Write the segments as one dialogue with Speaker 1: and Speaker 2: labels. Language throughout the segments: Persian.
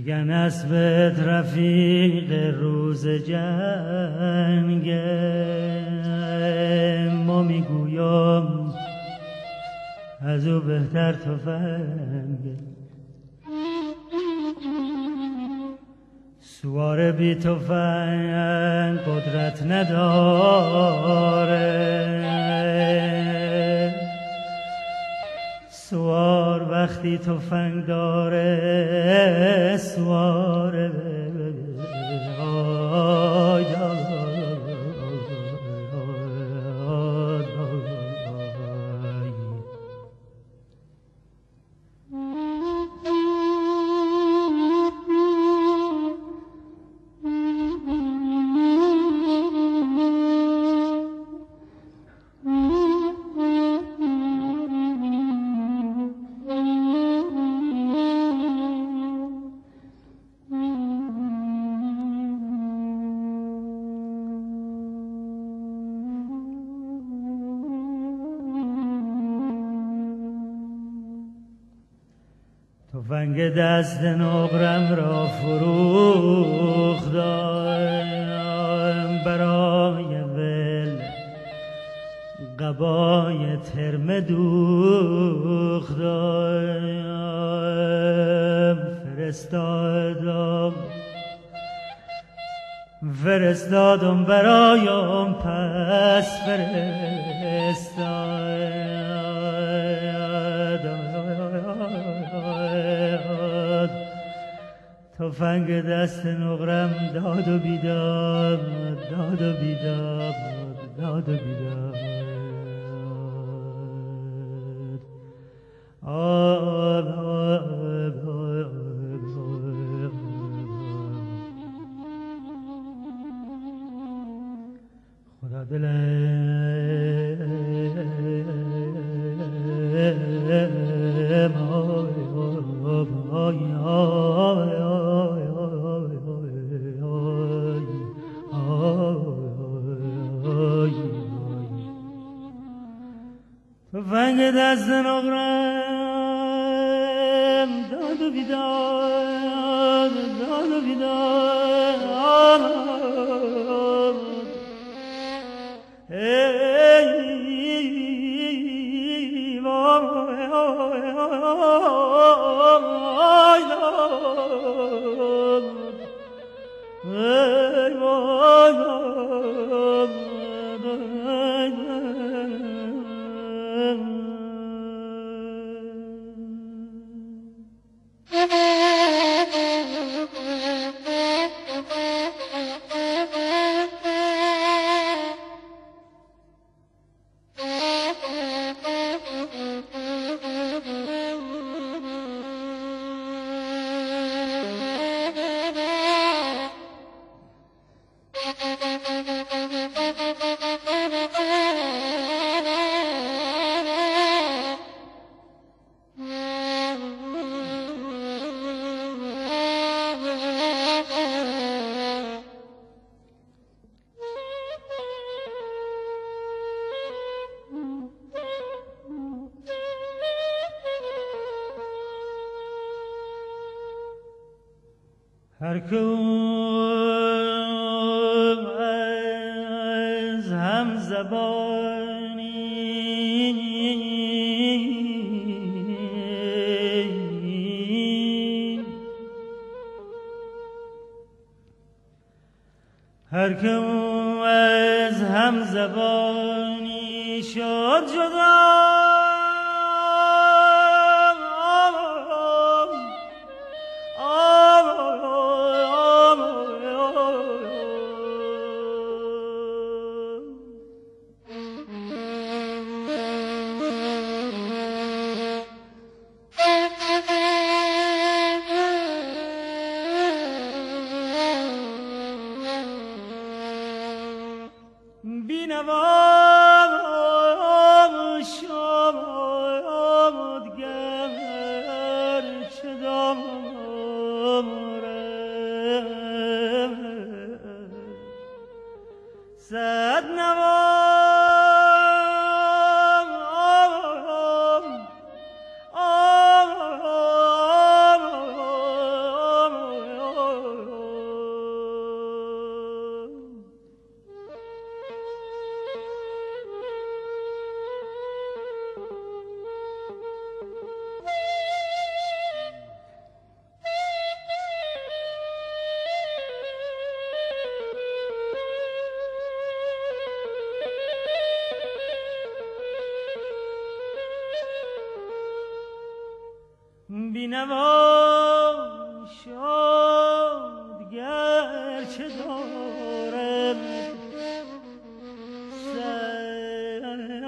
Speaker 1: میگن اسبت رفیق روز جنگ، ما میگویم از او بهتر تفنگ. سوار بی تفنگ قدرت نداره، سوار وقتی تفنگ داره سواره. تفنگ دست نقرم را فروختم، برای ول قبای ترمه دوختم. فرستادم برایم پس فرستاد. تفنگ دست نقرم داد و بیداد، داد و بیداد، داد و بیداد. خدا تفنگ دست نقرم داد و بیداد، داد و بیداد. هر که از هم زبانی، هر که از هم زبانی شد جدا، بینوا شاد گرچه دارم صد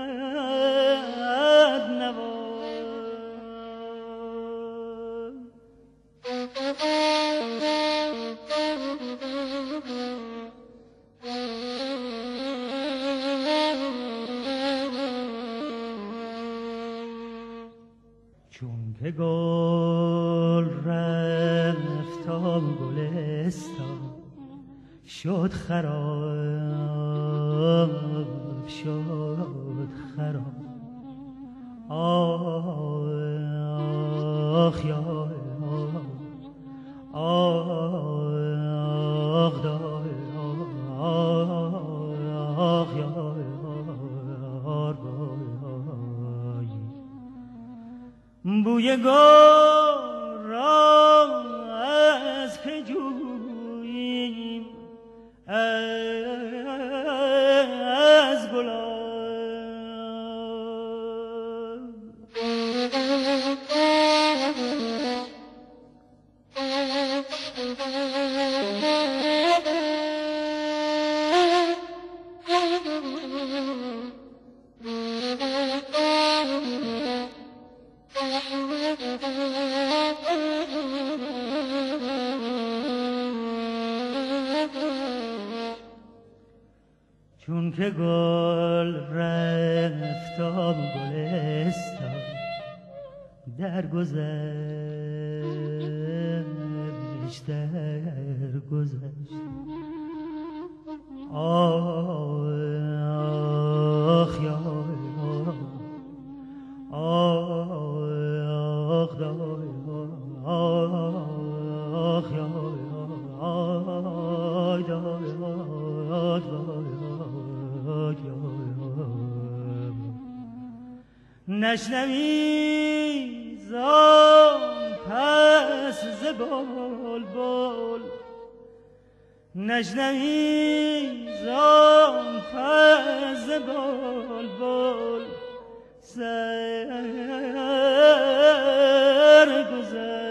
Speaker 1: نوا چون که گل رفت تا گلستان شد خراب شد خراب آخ یا آخ دای آخ یا بوی گل را از که جوییم از گلاب چون که گل رفت تا گلستان در گذشت آخ یا آخ دای آخ یا نشنوی زان پس ز بلبل نشنوی زان پس ز بلبل سرگذشت